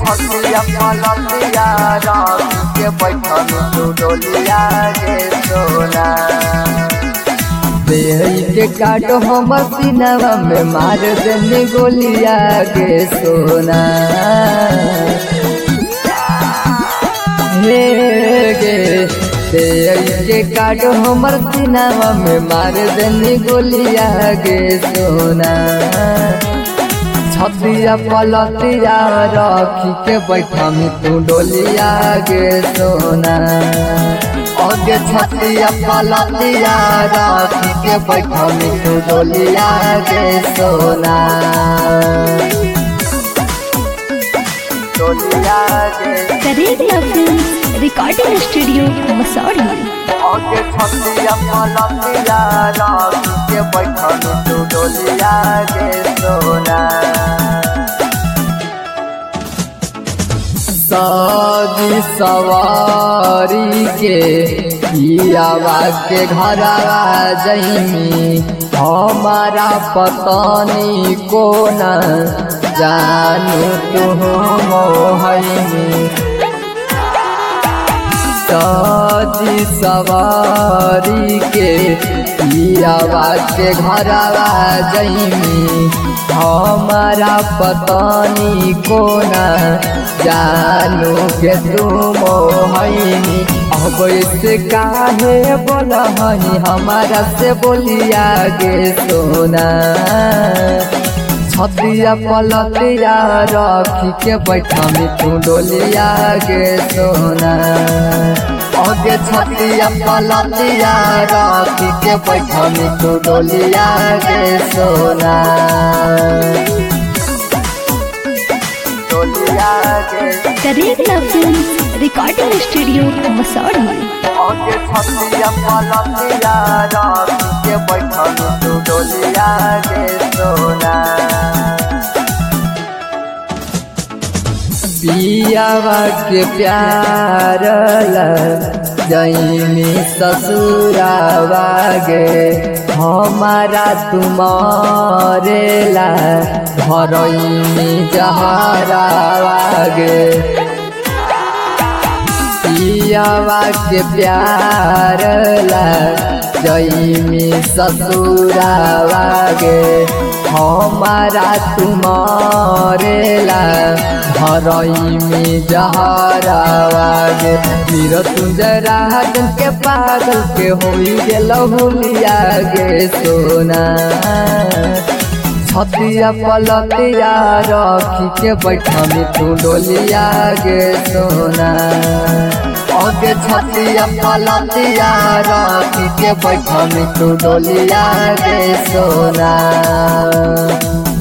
छतिया पलतिया राखी के बैठल तू डोलिया गे सोना। देही के काटो हम सीनावा में मार देने गोलिया गे सोना। हे गे देही के काटो हमर सीनावा में मार देने गोलिया गे सोना। छतिया पलतिया राखी के बैठम तू डोलिया गे सोना। आगे छतिया पलतिया राखी के बैठम तू डोलिया गे सोना। डोलिया गे करेला फिल्म्स रिकॉर्डिंग स्टूडियो मसौढ़ी। आगे छतिया पलतिया राखी के बैठल तू डोलिया गे सोना। सादी सवारी के पियावा के घरवा जइमी हमारा पतानी को न जानू तू मोहनी। सादी सवारी के पियावा के घरवा जइमी हमारा पतानी को न जानू के तू मोहनी। अब से काहे बोला हनी हमारा से बोलिया गे सोना। छतिया पलतिया राखी के बैठम तू डोलिया गे सोना। आगे छतिया पलतिया राखी के बैठम तू डोलिया गे सोना। डोलिया गे करेला फिल्म्स रिकॉर्डिंग स्टूडियो मसौढ़ी। आगे छतिया पलतिया राखी के बैठल तू डोलिया गे सोना। पियावा के प्यार जइमी ससुरावा गे हमारा तुम्हारे ला घरइमी जहरावा गे। पियावा के प्यार जइमी ससुरावा गे हमारा तुम्हारे ला घरइमी जहरावा गे। मेरा तुंजरा के पागल के होई गेल हुलिया गे सोना। छतिया पलतिया राखी के बैठम तू डोलिया गे सोना। आगे छतिया पलतिया राखी के बैठम तू डोलिया गे सोना।